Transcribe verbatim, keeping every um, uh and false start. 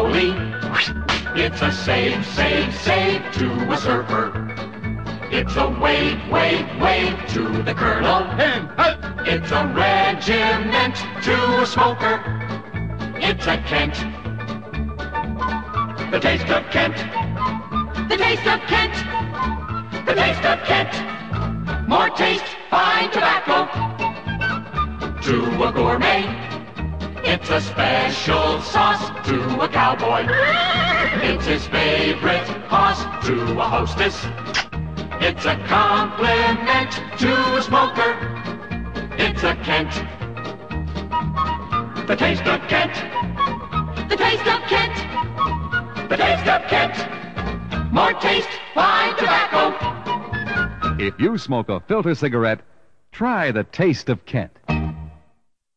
gasoline. It's a save, save, save to a surfer. It's a wave, wave, wave to the colonel. It's a regiment to a smoker. It's a Kent. The taste of Kent. The taste of Kent. The taste of Kent. More taste, fine tobacco. To a gourmet. It's a special sauce to a cowboy. It's his favorite hoss to a hostess. It's a compliment to a smoker. It's a Kent. The taste of Kent. The taste of Kent. The taste of Kent. More taste, fine tobacco. If you smoke a filter cigarette, try the taste of Kent.